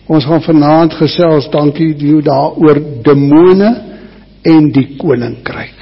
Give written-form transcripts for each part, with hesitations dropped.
Ons gaan vanaand gesels, dankie jou daar oor demone en die koninkryk.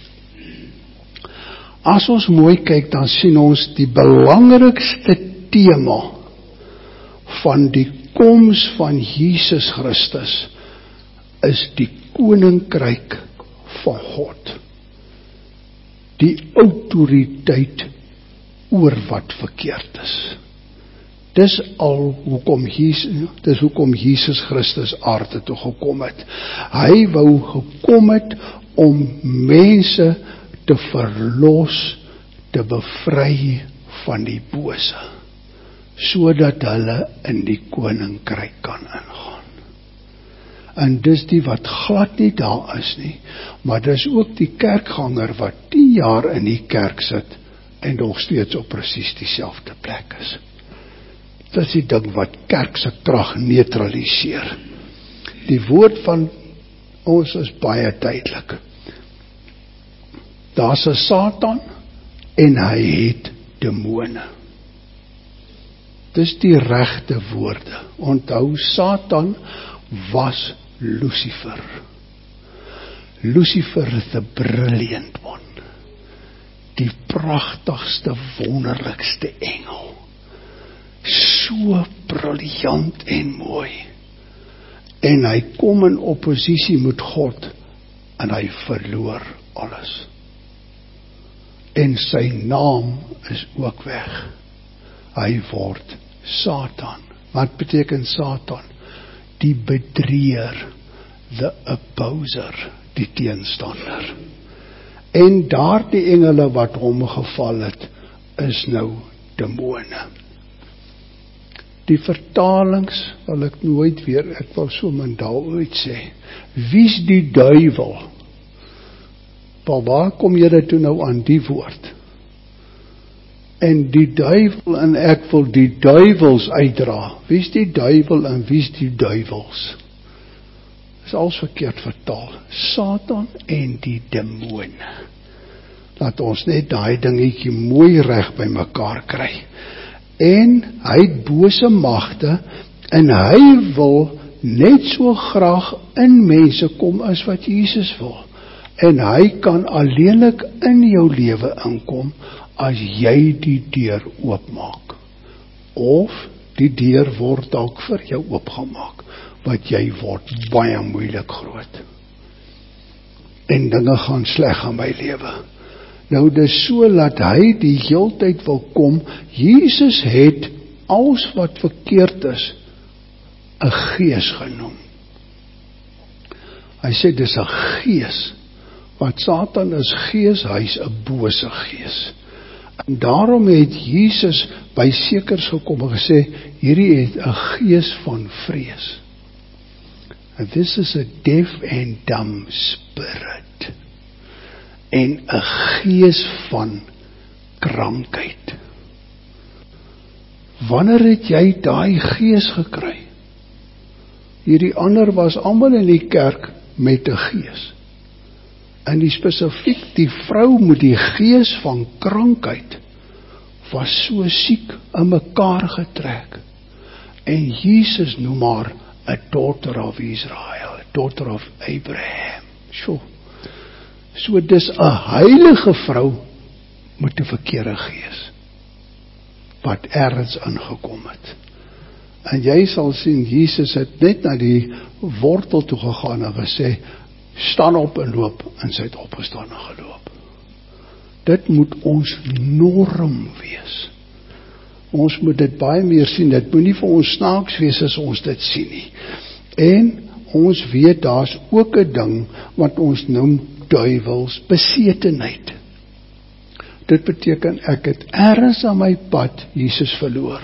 As ons mooi kyk, dan sien ons die belangrikste tema van die koms van Jesus Christus is die koninkryk van God. Die autoriteit oor wat verkeerd is. Dis hoekom Jesus Christus aarde toe gekom het. Hy wou gekom het om mense te verlos, te bevry van die bose, sodat hulle in die koninkryk kan ingaan. En dis die wat glad nie daar is nie, maar dis ook die kerkganger wat 10 jaar in die kerk sit en nog steeds op presies dieselfde plek is. Dis die ding wat kerk se krag neutraliseer. Die woord van ons is baie duidelik. Daar's 'n Satan en hy het demone. Dis die regte woorde. Onthou, Satan was Lucifer. Lucifer is the brilliant one. Die pragtigste, wonderlikste engel. So briljant en mooi. En hy kom in oppositie met God en hy verloor alles. En sy naam is ook weg. Hy word Satan. Wat beteken Satan? Die bedrieër, the opposer, die teenstander. En daardie engele wat hom geval het, is nou demone. Die vertalings wil ek nooit weer, ek wil so min daar ooit sê, wie's die duiwel? Maar waar kom jy toe nou aan die woord? En die duiwel, en ek wil die duivels uitdra. Wie's die duiwel en wie's die duivels? Is alles verkeerd vertaal. Satan en die demone. Laat ons net daai dingetjie mooi reg by mekaar kry. En hy het bose magte, en hy wil net so graag in mense kom as wat Jesus wil. En hy kan alleenlik in jou lewe inkom, as jy die deur oopmaak. Of die deur word dalk vir jou oopgemaak, wat jy word baie moeilik groot. En dinge gaan sleg in my lewe. Nou dis so dat hy die heeltyd wil kom. Jesus het alles wat verkeerd is 'n gees genoem. Hy sê dis 'n gees. Want Satan is gees, hy's 'n bose gees. En daarom het Jesus by sekers gekom en gesê, hierdie het 'n gees van vrees. And this is a deaf and dumb spirit. En 'n gees van krankheid. Wanneer het jy daai gees gekry? Hierdie ander was almal in die kerk met 'n gees. En die spesifiek die vrou met die gees van krankheid was so siek in mekaar getrek. En Jesus noem haar 'n daughter of Israel, 'n daughter of Abraham. So dis 'n heilige vrou met 'n verkeerde gees wat ergens ingekom het. En jy sal sien, Jesus het net na die wortel toe gegaan en gesê, staan op en loop, en sy het opgestaan en geloop. Dit moet ons norm wees. Ons moet dit baie meer sien, dit moet nie vir ons snaaks wees as ons dit sien nie. En ons weet daar's ook 'n ding wat ons noem duivels besetenheid. Dit beteken ek het ergens aan my pad Jesus verloor.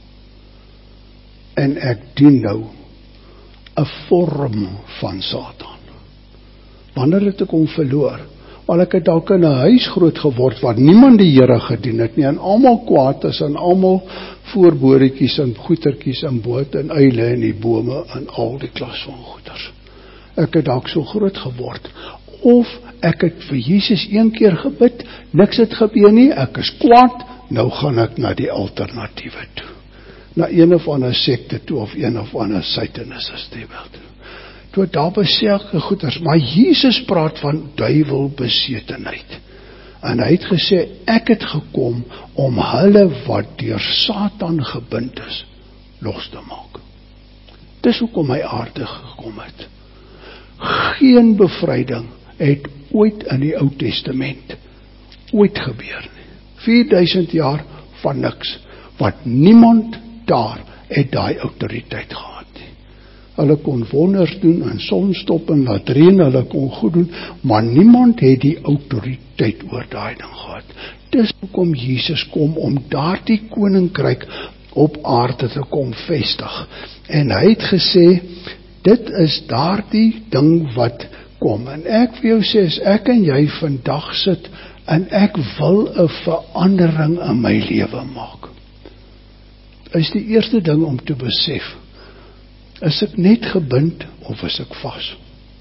En ek dien nou 'n vorm van Satan. Wanneer het ek hom verloor? Want ek het dalk in 'n huis groot geword waar niemand die Here gedien het nie, en almal kwaad is, en almal voorboortjies en goetertjies en boot en uile en die bome en al die klas van goeters. Ek het dalk so groot geword. Of ek het vir Jesus een keer gebid, niks het gebeur nie, ek is kwaad, nou gaan ek na die alternatiewe toe. na een of ander sekte toe, of een of ander satanisme toe. Toe daar beselke goeders, maar Jesus praat van duiwelbesetenheid. En hy het gesê, ek het gekom om hulle wat deur Satan gebind is, los te maak. Dis hoekom hy aarde gekom het. Geen bevryding het ooit in die Ou Testament ooit gebeur nie. 4000 jaar van niks, wat niemand daar het daai autoriteit gehad nie. Hulle kon wonders doen, en sonstop en laat reën, hulle kon goed doen, maar niemand het die autoriteit oor daai ding gehad. Dis hoekom Jesus kom om daardie koninkryk op aarde te kom vestig. En hy het gesê, dit is daardie ding wat kom. En ek vir jou sê, as ek en jy vandag sit, en ek wil 'n verandering in my lewe maak, is die eerste ding om te besef, is ek net gebind, of is ek vas?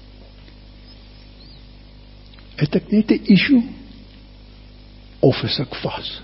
Het ek net 'n issue, of is ek vas?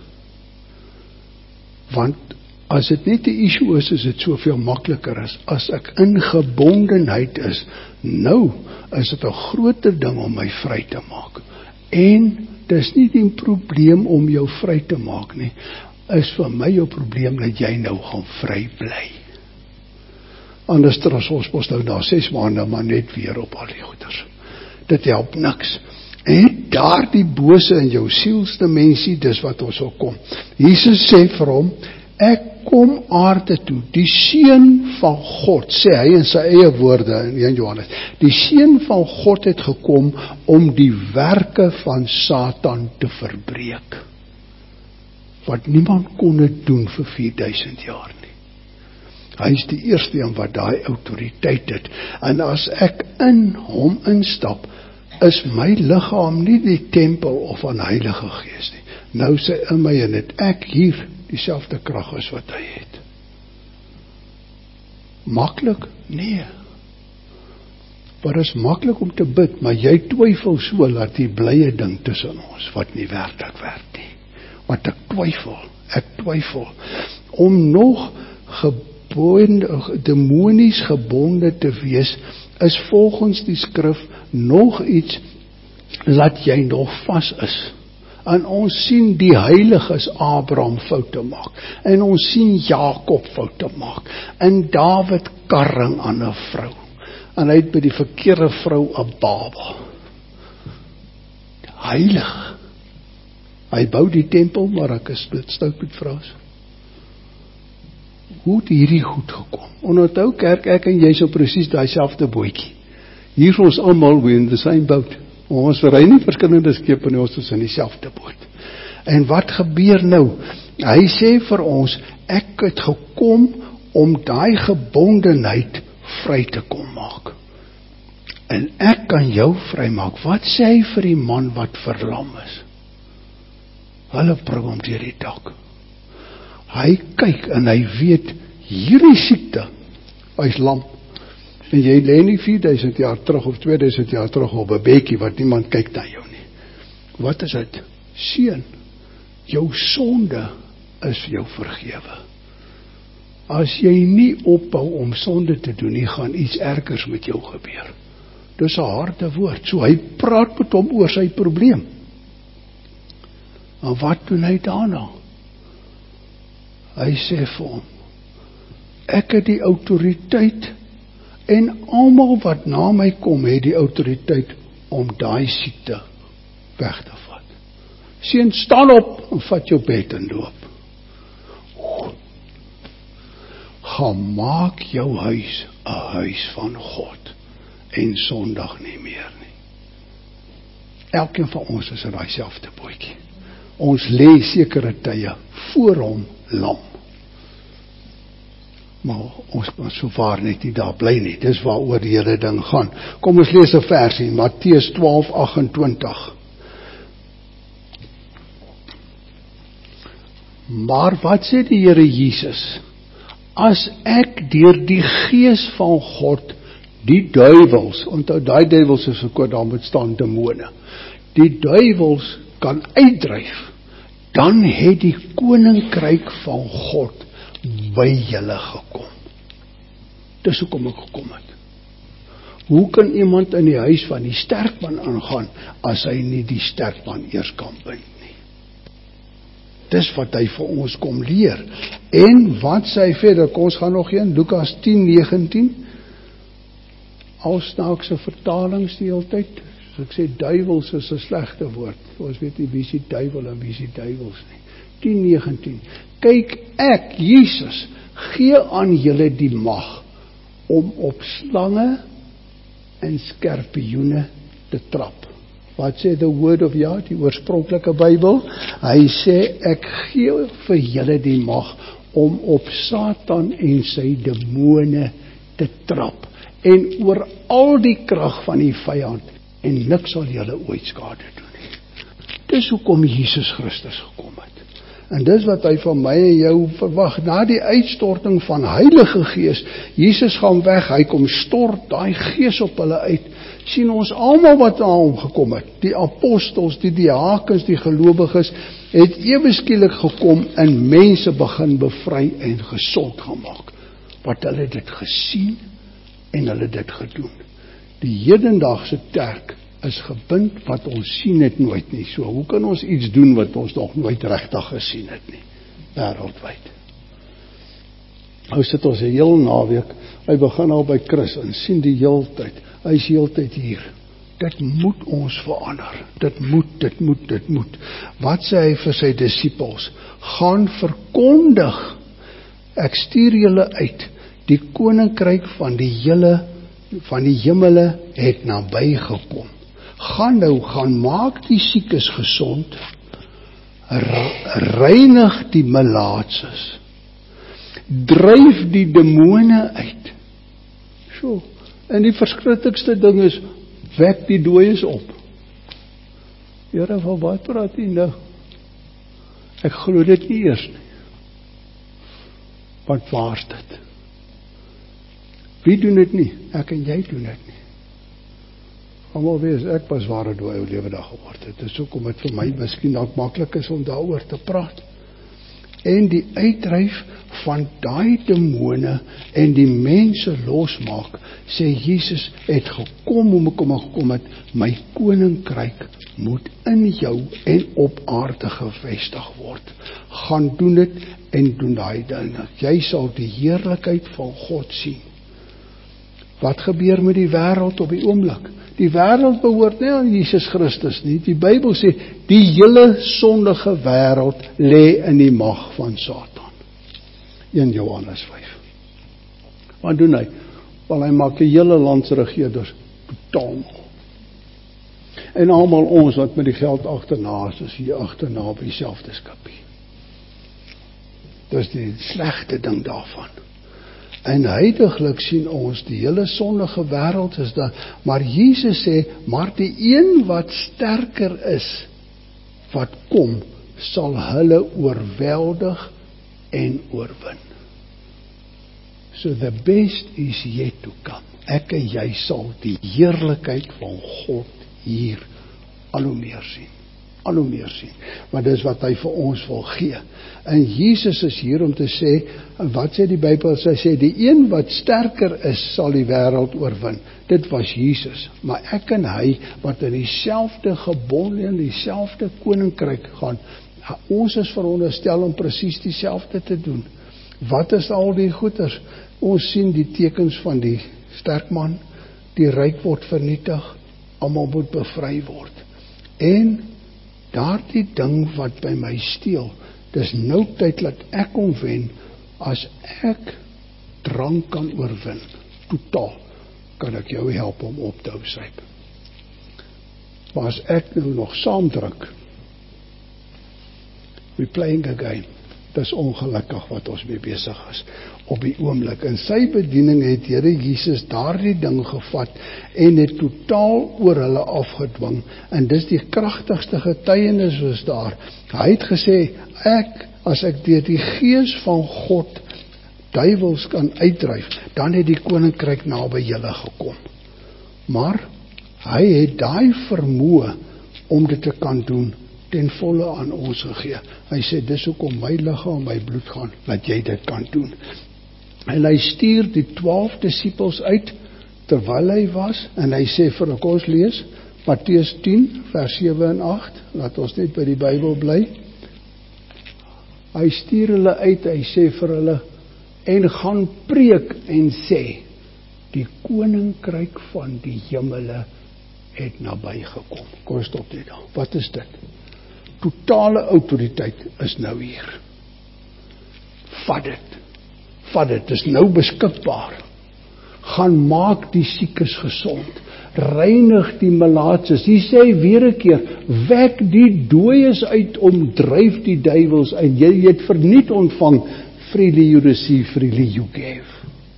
Want as dit net 'n issue is dit soveel makliker as ek in gebondenheid is. Nou is dit 'n groter ding om my vry te maak. En dis nie die probleem om jou vry te maak nie, is vir my jou probleem dat jy nou gaan vry bly. Anders as ons mos nou na 6 maande maar net weer op al die goeders. Dit help niks. En daar die bose in jou sielsdimensie, dis wat ons wil kom. Jesus sê vir hom, ek kom aarde toe, die Seun van God, sê hy in sy eie woorde in 1 Johannes, die Seun van God het gekom om die werke van Satan te verbreek. Wat niemand kon dit doen vir 4000 jaar nie. Hy is die eerste een wat daai autoriteit het. En as ek in hom instap, is my liggaam nie die tempel of van Heilige Gees nie. Nou sê in my en het ek hier dieselfde krag as wat hy het. Maklik? Nee. Maar is maklik om te bid, maar jy twyfel so, laat die blye ding tussen ons, wat nie werklik werk nie. Want ek twyfel, om nog demonies gebonde te wees, is volgens die skrif nog iets, laat jy nog vas is. En ons sien die heiliges Abraham foute maak, en ons sien Jakob foute maak, en Dawid karring aan 'n vrou, en hy het by die verkeerde vrou 'n baba. Heilig. Hy bou die tempel, maar ek is stout met vrouens. Hoe het hierdie goed gekom? Onthou kerk, ek en jy so presies daai selfde bootjie. Hier is ons almal we in the same boat. Ons ry nie verskillende skepe nie, ons is in dieselfde boot. En wat gebeur nou? Hy sê vir ons, ek het gekom om daai gebondenheid vry te kom maak. En ek kan jou vry maak. Wat sê hy vir die man wat verlam is? Hulle bring hom deur die dak. Hy kyk en hy weet, hierdie siekte, hy is lam. En jy lê nie 4000 jaar terug of 2000 jaar terug op 'n bedjie wat niemand kyk na jou nie. Wat is dit? Seun, jou sonde is jou vergewe. As jy nie ophou om sonde te doen nie, gaan iets ergers met jou gebeur. Dis 'n harde woord. So hy praat met hom oor sy probleem. Maar wat doen hy daarna? Hy sê vir hom, ek het die autoriteit, en almal wat na my kom, het die autoriteit om daai siekte weg te vat. Seun, staan op en vat jou bed en loop. Gaan maak jou huis 'n huis van God, en Sondag nie meer nie. Elkeen van ons is in daai selfde bootjie. Ons lê sekere tye voor hom lam. Maar ons kan so vaar net nie daar bly nie. Dis waaroor die hele ding gaan. Kom ons lees 'n versie, Matteus 12:28. Maar wat sê die Here Jesus? As ek deur die Gees van God die duiwels, onthou daai duiwels is ook daar moet staan demone, die duiwels kan uitdryf, dan het die koninkryk van God by julle gekom. Dis hoekom ek gekom het. Hoe kan iemand in die huis van die sterkman aangaan, as hy nie die sterkman eers kan bind nie? Dis wat hy vir ons kom leer. En wat sê hy verder? Kom ons gaan nog een, Lukas 10:19. Al snaakse vertalings die hele tyd. So ek sê duivels is 'n slegte woord. Ons weet nie wie is die duiwel en wie is die duivels nie. 10:19. Kyk, ek, Jesus, gee aan julle die mag om op slange en skorpioene te trap. Wat sê the word of Yah, die oorspronklike Bybel? Hy sê, ek gee vir julle die mag om op Satan en sy demone te trap. En oor al die krag van die vyand, en niks sal julle ooit skade doen nie. Dis hoekom Jesus Christus gekom het. En dis wat hy van my en jou verwag. Na die uitstorting van Heilige Gees, Jesus gaan weg, hy kom stort daai Gees op hulle uit. Sien ons almal wat na hom gekom het, die apostels, die diakens, die gelowiges, het ewe skielik gekom en mense begin bevry en gesond gemaak. Wat hulle dit gesien en hulle dit gedoen. Die hedendaagse kerk is gebind, wat ons sien het nooit nie. So, hoe kan ons iets doen wat ons nog nooit regtig gesien het nie? Wêreldwyd. Nou sit ons 'n heel naweek, hy begin al by Chris en sien die heeltyd, hy is heeltyd hier. Dit moet ons verander. Dit moet. Wat sê hy vir sy disippels? Gaan verkondig, ek stuur julle uit, die koninkryk van die hemele het naby gekom. Gaan maak die siekes gesond, reinig die melaatses, dryf die demone uit. So, en die verskriklikste ding is, wek die dooies op. Here, van wat praat u nou? Ek glo dit nie eers nie. Want waar is dit? Wie doen dit nie? Ek en jy doen dit nie. Almal weet, ek was ware dooie ou lewe dag geword het. Dis hoekom dit vir my miskien dalk maklik is om daaroor te praat. En die uitdryf van daai demone en die mense losmaak, sê Jesus het gekom om gekom het, my koninkryk moet in jou en op aarde gevestig word. Gaan doen dit en doen daai dinge. Jy sal die heerlikheid van God sien. Wat gebeur met die wêreld op die oomblik? Die wêreld behoort nie aan Jesus Christus nie. Die Bybel sê, die hele sondige wêreld lê in die mag van Satan. 1 Johannes 5. Wat doen hy? Wel, hy maak die hele land se regerders totaal. En almal ons wat met die geld agterna is hier agterna op dieselfde skipie. Dis die slegte ding daarvan. En heidaglik sien ons, die hele sondige wêreld is daar, maar Jesus sê, maar die een wat sterker is, wat kom, sal hulle oorweldig en oorwin. So the best is yet to come. Ek en jy sal die heerlikheid van God hier al hoe meer sien. Maar dis wat hy vir ons wil gee. En Jesus is hier om te sê, wat sê die Bybel? Hy sê, die een wat sterker is, sal die wêreld oorwin. Dit was Jesus. Maar ek en hy, wat in dieselfde gebonde en dieselfde koninkryk gaan, ons is veronderstel om presies dieselfde te doen. Wat is al die goeders? Ons sien die tekens van die sterkman, die ryk word vernietig, almal moet bevry word. En daardie ding wat by my steel, dis nou tyd dat ek hom wen, as ek drank kan oorwin, totaal, kan ek jou help om op te hou syp. Maar as ek nou nog saam drink, we playing a game. Dis ongelukkig wat ons mee besig is op die oomblik. In sy bediening het Here Jesus daardie ding gevat en het totaal oor hulle afgedwing. En dis die kragtigste getuienis was daar. Hy het gesê, as ek deur die Gees van God duiwels kan uitdryf, dan het die koninkryk naby julle gekom. Maar hy het daai vermoë om dit te kan doen ten volle aan ons gegee. Hy sê, dis hoekom my liggaam, my bloed gaan, dat jy dit kan doen. En hy stuur die 12 disippels uit, terwyl hy was, en hy sê vir ons lees, Matteus 10, vers 7 en 8, laat ons net by die Bybel bly. Hy stuur hulle uit, hy sê vir hulle, en gaan preek en sê, die koninkryk van die hemele het naby gekom. Kom stop dit daar. Wat is dit? Totale autoriteit is nou hier. Vat dit is nou beskikbaar. Gaan maak die siekes gesond. Reinig die malaatses. Hy sê weer 'n keer, wek die dooies uit, dryf die duiwels uit. Jy het verniet ontvang, freely you receive, freely you gave.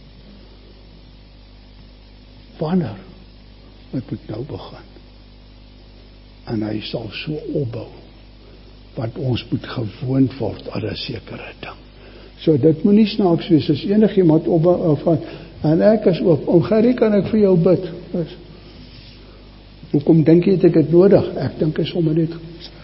Wanneer? Het moet nou begin. En hy sal so opbou, wat ons moet gewoond word aan 'n sekere ding. So dit moet nie snaaks wees, as enigiemand opbou, en ek is oop, Gerrie, kan ek vir jou bid? Hoekom dink jy het ek dit nodig? Ek dink is sommer net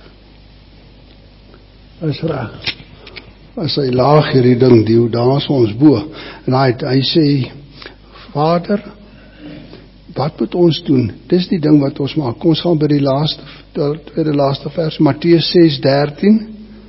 is reg. As hy laag hierdie ding duw, daar is ons bo. En hy sê, Vader, wat moet ons doen? Dis die ding wat ons maak. Kom ons gaan by die laaste vers, Matteus 6:13.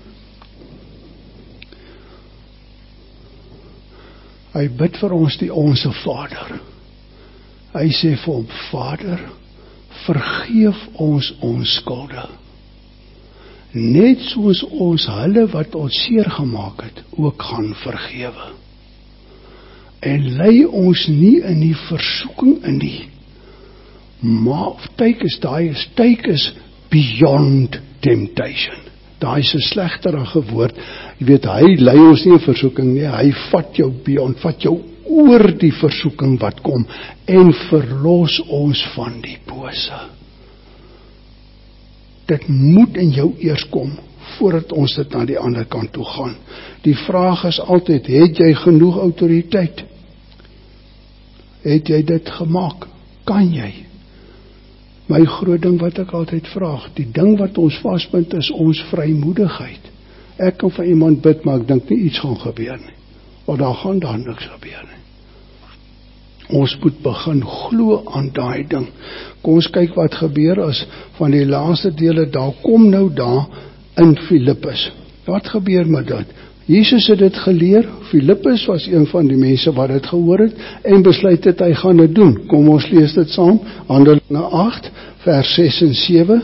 Hy bid vir ons die Onse Vader. Hy sê vir hom, Vader, vergeef ons skulde. Net soos ons hulle wat ons seer gemaak het, ook gaan vergewe. En lei ons nie in die versoeking in die, maar tyd is beyond temptation. Daai is 'n slegterige woord. Jy weet, hy lei ons nie in versoeking nie, hy vat jou oor die versoeking wat kom, en verlos ons van die bose. Dit moet in jou eers kom, voordat ons dit na die ander kant toe gaan. Die vraag is altyd, het jy genoeg autoriteit? Het jy dit gemaak? Kan jy? My groot ding wat ek altyd vraag, die ding wat ons vasbind is ons vrymoedigheid. Ek kan vir iemand bid, maar ek dink nie iets gaan gebeur nie. Want daar gaan niks gebeur nie. Ons moet begin glo aan daai ding. Kom ons kyk wat gebeur as van die laaste dele daar kom nou daar in Filippus. Wat gebeur met dit? Jesus het dit geleer. Filippus was een van die mense wat dit gehoor het en besluit het hy gaan dit doen. Kom ons lees dit saam. Handelinge 8 vers 6 en 7.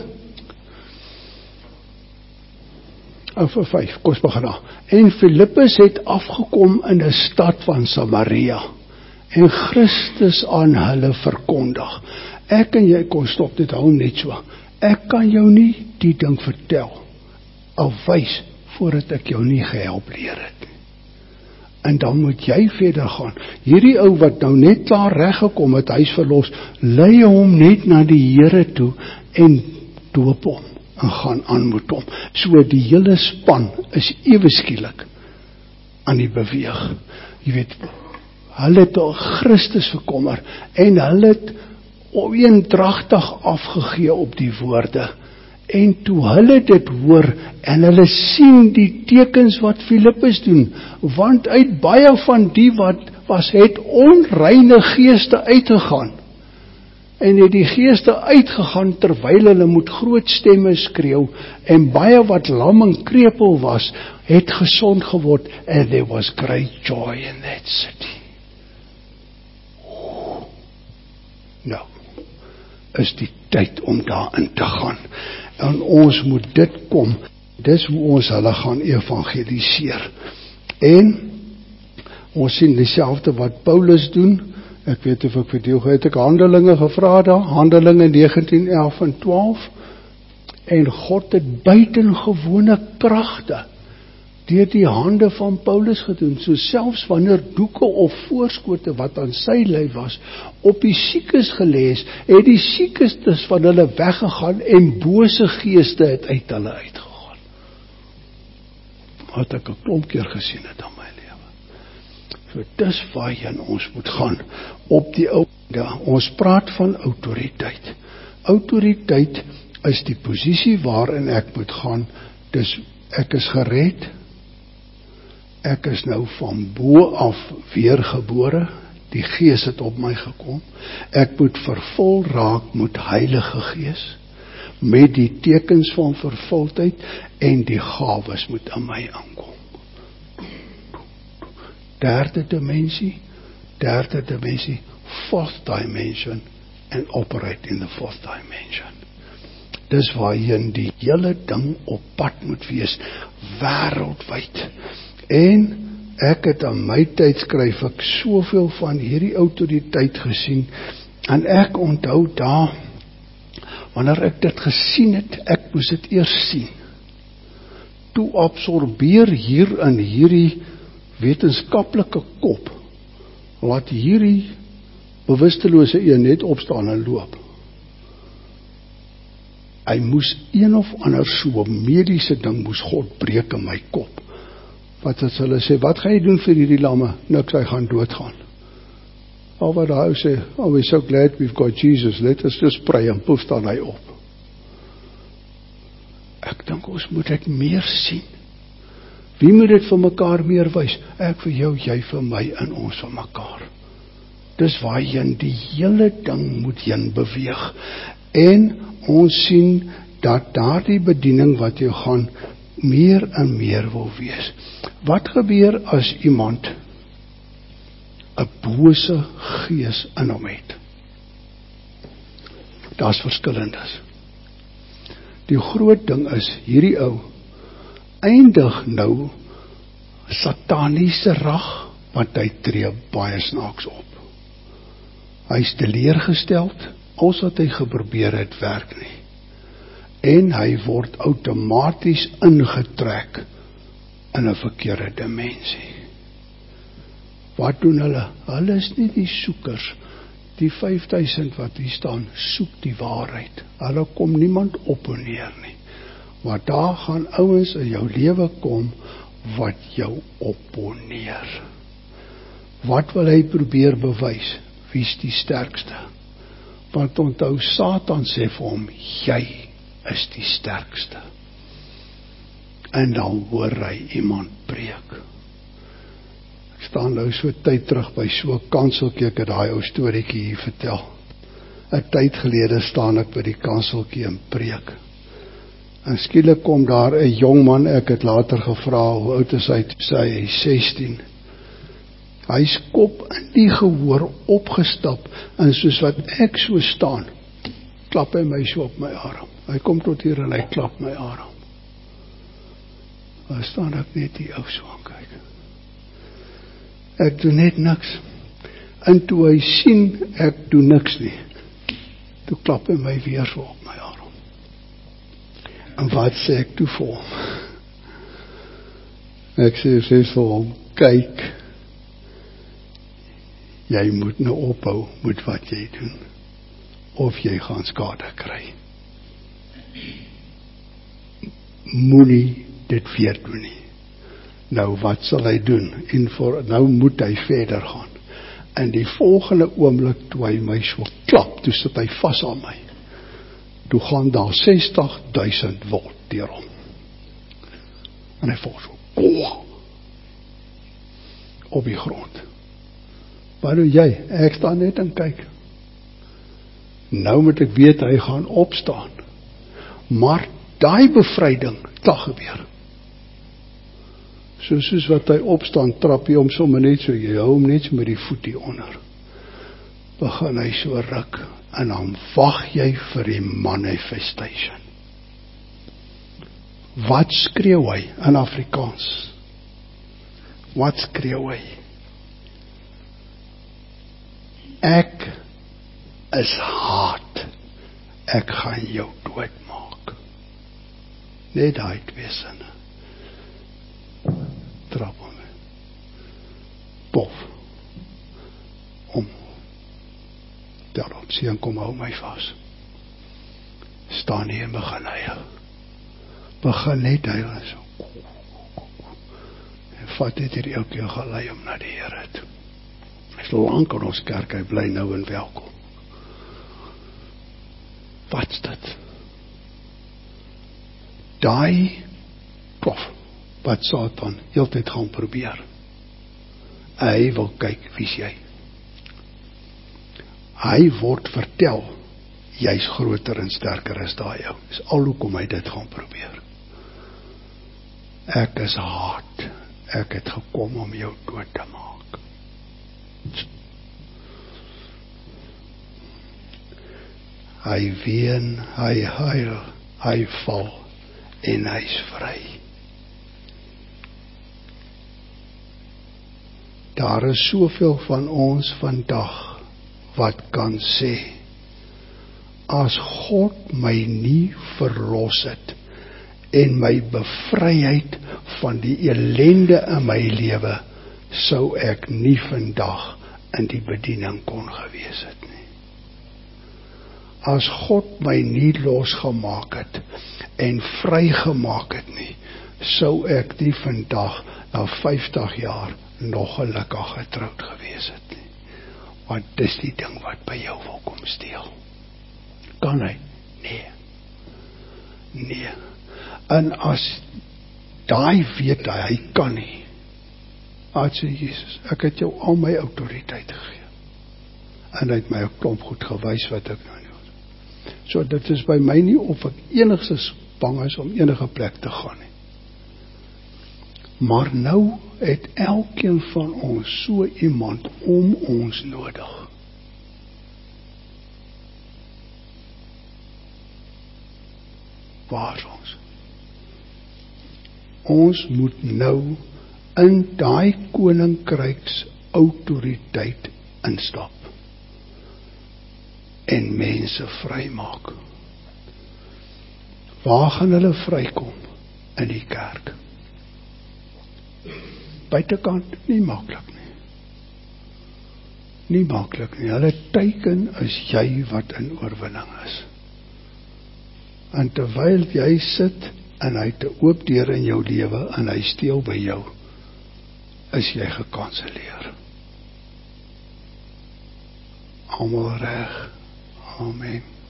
Of 5, kom ons begin daar. En Filippus het afgekom in 'n stad van Samaria en Christus aan hulle verkondig. Ek en jy, kom stop dit, hou net so. Ek kan jou nie die ding vertel, of wys, voordat ek jou nie gehelp leer het. En dan moet jy verder gaan. Hierdie ou wat nou net klaar reggekom het, hy is verlos, lei hom net na die Here toe en doop hom en gaan aan met hom. So die hele span is ewe skielik aan die beweeg. Jy weet, hulle het al Christus verkommer en hulle het eendragtig afgegee op die woorde. En toe hulle dit hoor en hulle sien die tekens wat Filippus doen, want uit baie van die wat was, het onreine geeste uitgegaan. En het die geeste uitgegaan terwyl hulle met groot stemme skreeu, en baie wat lam en krepeel was, het gesond geword, and there was great joy in that city. Nou, is die tyd om daarin te gaan. En ons moet dit kom, dis hoe ons hulle gaan evangeliseer. En ons sien dieselfde wat Paulus doen. Ek weet of ek vir jou het ek Handelinge gevra daar, Handelinge 19, 11 en 12. En God het buitengewone kragte deur die hande van Paulus gedoen, so selfs wanneer doeke of voorskote wat aan sy lyf was, op die siekes gelees, het die siekestes van hulle weggegaan en bose geeste het uit hulle uitgegaan. Wat ek 'n klomp keer gesien het in my lewe. So dis waarheen ons moet gaan, op die ou dae. Ons praat van autoriteit. Autoriteit is die posisie waarin ek moet gaan, dus ek is gered, ek is nou van bo af weergebore, die Gees het op my gekom, ek moet vervul raak met Heilige Gees, met die tekens van vervuldheid, en die gawes moet in my aankom. Derde dimensie, fourth dimension, and operate in the fourth dimension. Dis waarheen die hele ding op pad moet wees, wêreldwyd. En ek het aan my tyd skryf ek soveel van hierdie autoriteit gesien, en ek onthou daar, wanneer ek dit gesien het, ek moes dit eers sien. Toe absorbeer hier in hierdie wetenskaplike kop, laat hierdie bewustelose een net opstaan en loop. Hy moes een of ander so mediese ding moes God breek in my kop. Wat as hulle sê, wat gaan jy doen vir hierdie lamme? Niks, hy gaan doodgaan. Al wat hy sê, oh, we're so glad we've got Jesus, let us just pray, en poef staan hy op. Ek dink ons moet dit meer sien. Wie moet dit vir mekaar meer wys? Ek vir jou, jy vir my, en ons vir mekaar. Dis waarheen die hele ding moet heen beweeg. En ons sien dat daardie bediening wat jy gaan, meer en meer wil wees. Wat gebeur as iemand 'n bose gees in hom het? Daar's verskillendes. Die groot ding is, hierdie ou eindig nou sataniese rag, want hy tree baie snaaks op. Hy is teleurgesteld, alles wat hy geprobeer het, werk nie. En hy word outomaties ingetrek in 'n verkeerde dimensie. Wat doen hulle? Hulle is nie die soekers. Die 5000 wat hier staan, soek die waarheid. Hulle kom niemand opponeer nie. Maar daar gaan ouens in jou lewe kom wat jou opponeer. Wat wil hy probeer bewys? Wie is die sterkste? Want onthou, Satan sê vir hom, jy is die sterkste. En dan hoor hy iemand preek. Ek staan nou so tyd terug by so 'n kanseltjie, ek het daai ou storieetjie hier vertel. 'n Tyd gelede staan ek by die kanseltjie en preek. En skielik kom daar 'n jong man, ek het later gevra, hoe oud is hy? Toe sê hy 16. Hy is kop in die gehoor opgestap, en soos wat ek so staan, klap hy my so op my arm. Hy kom tot hier en hy klap my arm. Daar staan ek net die ou so aan kyk. Ek doen net niks. En toe hy sien, ek doen niks nie, toe klap hy my weer so op my arm. En wat sê ek toe vir hom? Ek sê vir hom, kyk, jy moet nou ophou met wat jy doen, of jy gaan skade kry. Moenie dit weer doen nie. Nou wat sal hy doen? En nou moet hy verder gaan. En die volgende oomblik toe hy my so klap, toe sit hy vas aan my. Toe gaan daar 60.000 volt deur hom. En hy val so op die grond. Wat doe jy? Ek staan net en kyk. Nou moet ek weet hy gaan opstaan. Maar daai bevryding het gebeur. Soos wat hy opstaan, trap hy hom sommer net so, jy hou hom net so met die voet hier onder. Begin hy so ruk, en dan wag jy vir die manifestation. Wat skreeu hy in Afrikaans? Wat skreeu hy? Ek is haat, ek gaan jou doodmaak. Net daai twee sinne. Trap hom. Bof. Om. Daarop sien kom hou my vas. Staan hier en begin huil. Begin net huil so. En vat dit hier elke keer gelei om na die Here toe. Hy is lank in ons kerk, hy bly nou en welkom. Wat's dit? daai prof wat Satan heeltyd gaan probeer. Hy wil kyk wie's jy. Hy word vertel jy's groter en sterker as daai jou. Dis al hoekom hy dit gaan probeer. Ek is haat. Ek het gekom om jou dood te maak. Hy ween, hy huil, hy val en hy's vry. Daar is soveel van ons vandag wat kan sê, as God my nie verlos het en my bevry het van die ellende in my lewe, sou ek nie vandag in die bediening kon gewees het nie. As God my nie losgemaak het en vrygemaak het nie, sou ek nie vandag na 50 jaar nog gelukkig getroud gewees het nie. Want dis die ding wat by jou wil kom steel. Kan hy? Nee. En as daai weet hy kan nie. Sê Jesus, ek het jou al my autoriteit gegee. En hy het my 'n klomp goed gewys wat ek nou nie hoor. So dit is by my nie of ek enigstens bang is om enige plek te gaan nie. Maar nou het elkeen van ons so iemand om ons nodig. Waar is ons? Ons moet nou in daai koninkryks autoriteit instap en mense vrymaak. Waar gaan hulle vrykom? In die kerk. Buitekant nie maklik nie. Nie maklik nie. Hulle teiken is jy wat in oorwinning is. En terwyl jy sit en hy het 'n oop deur in jou lewe en hy steel by jou, is jy gekanseleer. Almal reg. Amen.